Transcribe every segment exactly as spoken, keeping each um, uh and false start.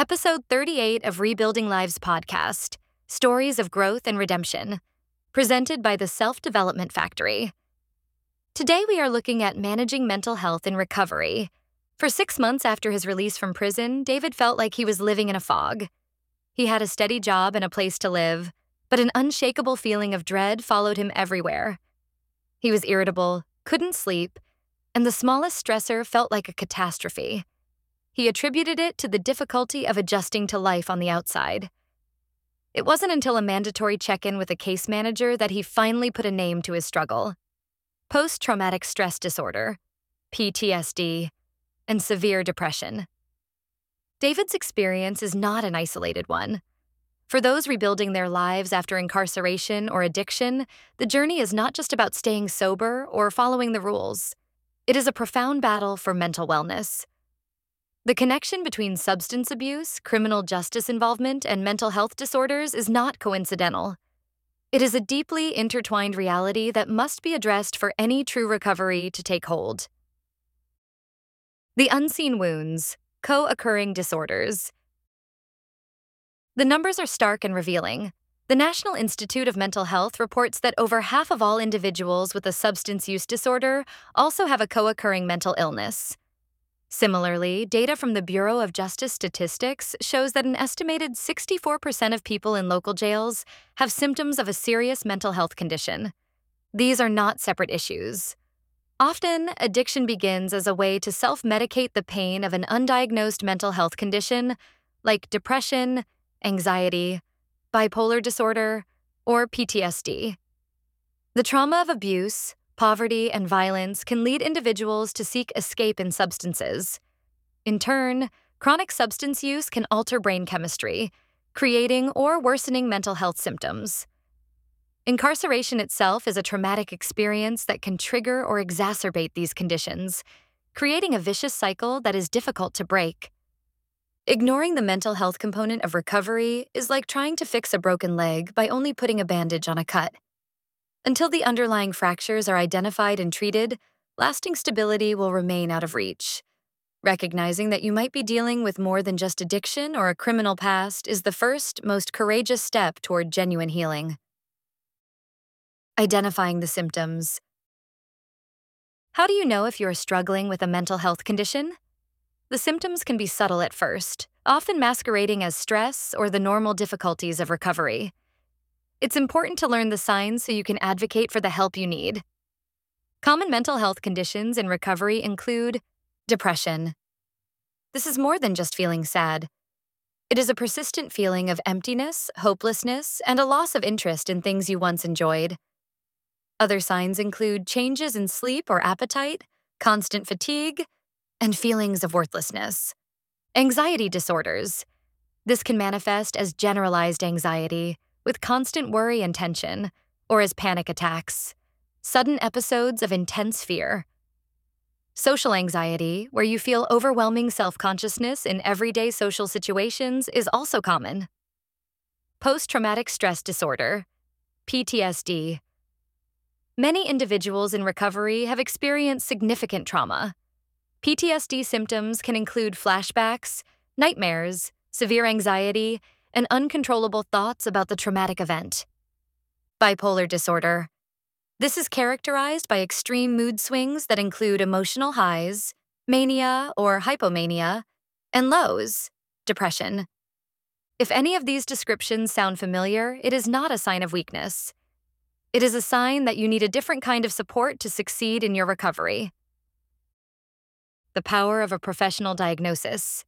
Episode thirty-eight of Rebuilding Lives podcast, Stories of Growth and Redemption, presented by the Self-Development Factory. Today we are looking at managing mental health in recovery. For six months after his release from prison, David felt like he was living in a fog. He had a steady job and a place to live, but an unshakable feeling of dread followed him everywhere. He was irritable, couldn't sleep, and the smallest stressor felt like a catastrophe. He attributed it to the difficulty of adjusting to life on the outside. It wasn't until a mandatory check-in with a case manager that he finally put a name to his struggle: post-traumatic stress disorder, P T S D, and severe depression. David's experience is not an isolated one. For those rebuilding their lives after incarceration or addiction, the journey is not just about staying sober or following the rules. It is a profound battle for mental wellness. The connection between substance abuse, criminal justice involvement, and mental health disorders is not coincidental. It is a deeply intertwined reality that must be addressed for any true recovery to take hold. The unseen wounds, co-occurring disorders. The numbers are stark and revealing. The National Institute of Mental Health reports that over half of all individuals with a substance use disorder also have a co-occurring mental illness. Similarly, data from the Bureau of Justice Statistics shows that an estimated sixty-four percent of people in local jails have symptoms of a serious mental health condition. These are not separate issues. Often, addiction begins as a way to self-medicate the pain of an undiagnosed mental health condition, like depression, anxiety, bipolar disorder, or P T S D. The trauma of abuse, poverty, and violence can lead individuals to seek escape in substances. In turn, chronic substance use can alter brain chemistry, creating or worsening mental health symptoms. Incarceration itself is a traumatic experience that can trigger or exacerbate these conditions, creating a vicious cycle that is difficult to break. Ignoring the mental health component of recovery is like trying to fix a broken leg by only putting a bandage on a cut. Until the underlying fractures are identified and treated, lasting stability will remain out of reach. Recognizing that you might be dealing with more than just addiction or a criminal past is the first, most courageous step toward genuine healing. Identifying the symptoms. How do you know if you are struggling with a mental health condition? The symptoms can be subtle at first, often masquerading as stress or the normal difficulties of recovery. It's important to learn the signs so you can advocate for the help you need. Common mental health conditions in recovery include depression. This is more than just feeling sad. It is a persistent feeling of emptiness, hopelessness, and a loss of interest in things you once enjoyed. Other signs include changes in sleep or appetite, constant fatigue, and feelings of worthlessness. Anxiety disorders. This can manifest as generalized anxiety, with constant worry and tension, or as panic attacks, sudden episodes of intense fear. Social anxiety, where you feel overwhelming self-consciousness in everyday social situations, is also common. Post-traumatic stress disorder, P T S D. Many individuals in recovery have experienced significant trauma. P T S D symptoms can include flashbacks, nightmares, severe anxiety, and uncontrollable thoughts about the traumatic event. Bipolar disorder. This is characterized by extreme mood swings that include emotional highs, mania or hypomania, and lows, depression. If any of these descriptions sound familiar, it is not a sign of weakness. It is a sign that you need a different kind of support to succeed in your recovery. The power of a professional diagnosis.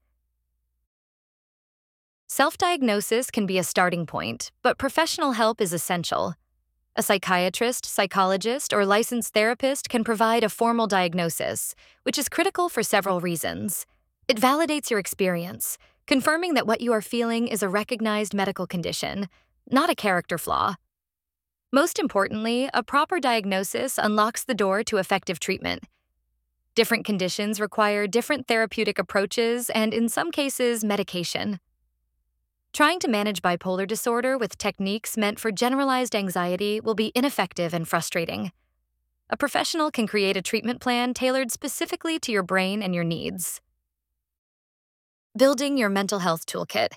Self-diagnosis can be a starting point, but professional help is essential. A psychiatrist, psychologist, or licensed therapist can provide a formal diagnosis, which is critical for several reasons. It validates your experience, confirming that what you are feeling is a recognized medical condition, not a character flaw. Most importantly, a proper diagnosis unlocks the door to effective treatment. Different conditions require different therapeutic approaches and, in some cases, medication. Trying to manage bipolar disorder with techniques meant for generalized anxiety will be ineffective and frustrating. A professional can create a treatment plan tailored specifically to your brain and your needs. Building your mental health toolkit.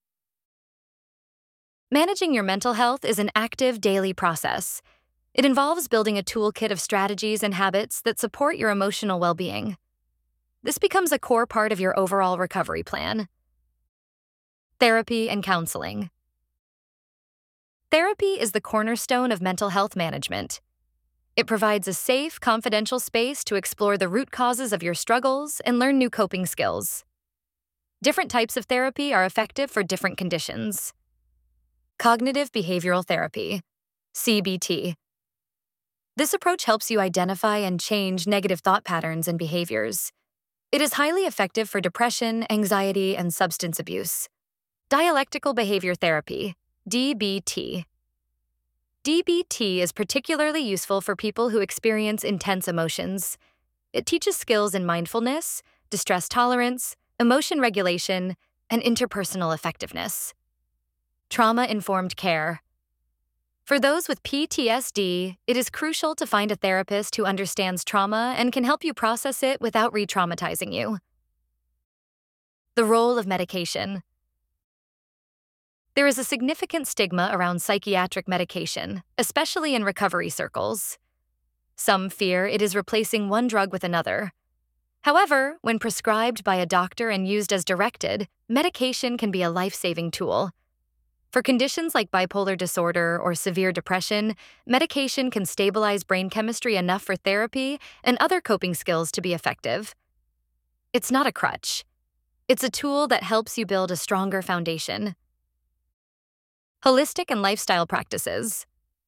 Managing your mental health is an active daily process. It involves building a toolkit of strategies and habits that support your emotional well-being. This becomes a core part of your overall recovery plan. Therapy and counseling. Therapy is the cornerstone of mental health management. It provides a safe, confidential space to explore the root causes of your struggles and learn new coping skills. Different types of therapy are effective for different conditions. Cognitive behavioral therapy, C B T. This approach helps you identify and change negative thought patterns and behaviors. It is highly effective for depression, anxiety, and substance abuse. Dialectical behavior therapy, D B T. D B T is particularly useful for people who experience intense emotions. It teaches skills in mindfulness, distress tolerance, emotion regulation, and interpersonal effectiveness. Trauma-informed care. For those with P T S D, it is crucial to find a therapist who understands trauma and can help you process it without re-traumatizing you. The role of medication. There is a significant stigma around psychiatric medication, especially in recovery circles. Some fear it is replacing one drug with another. However, when prescribed by a doctor and used as directed, medication can be a life-saving tool. For conditions like bipolar disorder or severe depression, medication can stabilize brain chemistry enough for therapy and other coping skills to be effective. It's not a crutch. It's a tool that helps you build a stronger foundation. Holistic and lifestyle practices.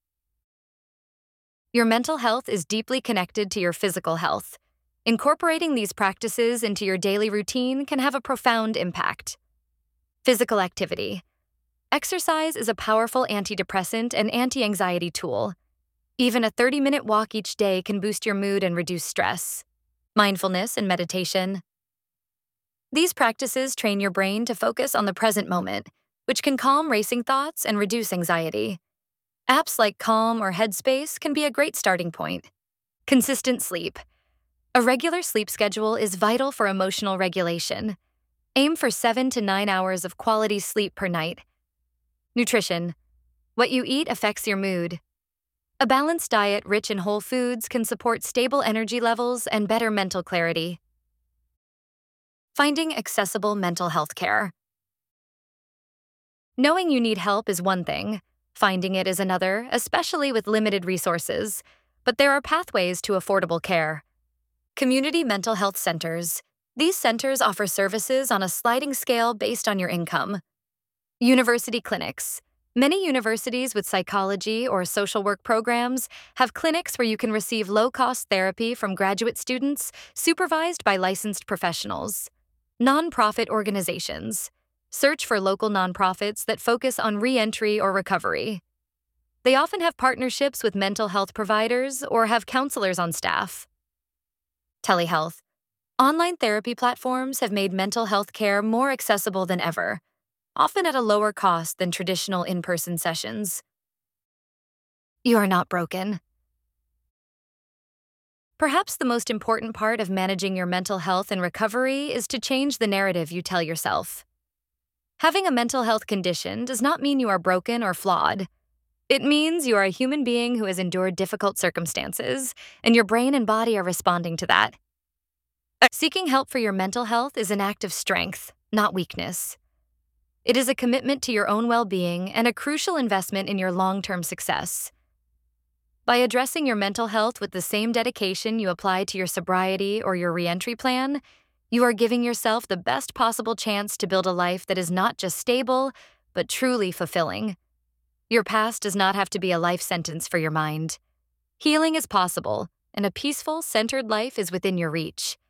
Your mental health is deeply connected to your physical health. Incorporating these practices into your daily routine can have a profound impact. Physical activity. Exercise is a powerful antidepressant and anti-anxiety tool. Even a thirty-minute walk each day can boost your mood and reduce stress. Mindfulness and meditation. These practices train your brain to focus on the present moment, which can calm racing thoughts and reduce anxiety. Apps like Calm or Headspace can be a great starting point. Consistent sleep. A regular sleep schedule is vital for emotional regulation. Aim for seven to nine hours of quality sleep per night. Nutrition. What you eat affects your mood. A balanced diet rich in whole foods can support stable energy levels and better mental clarity. Finding accessible mental health care. Knowing you need help is one thing. Finding it is another, especially with limited resources. But there are pathways to affordable care. Community mental health centers. These centers offer services on a sliding scale based on your income. University clinics. Many universities with psychology or social work programs have clinics where you can receive low-cost therapy from graduate students supervised by licensed professionals. Nonprofit organizations. Search for local nonprofits that focus on re-entry or recovery. They often have partnerships with mental health providers or have counselors on staff. Telehealth. Online therapy platforms have made mental health care more accessible than ever, often at a lower cost than traditional in-person sessions. You are not broken. Perhaps the most important part of managing your mental health and recovery is to change the narrative you tell yourself. Having a mental health condition does not mean you are broken or flawed. It means you are a human being who has endured difficult circumstances, and your brain and body are responding to that. Seeking help for your mental health is an act of strength, not weakness. It is a commitment to your own well-being and a crucial investment in your long-term success. By addressing your mental health with the same dedication you apply to your sobriety or your re-entry plan, you are giving yourself the best possible chance to build a life that is not just stable, but truly fulfilling. Your past does not have to be a life sentence for your mind. Healing is possible, and a peaceful, centered life is within your reach.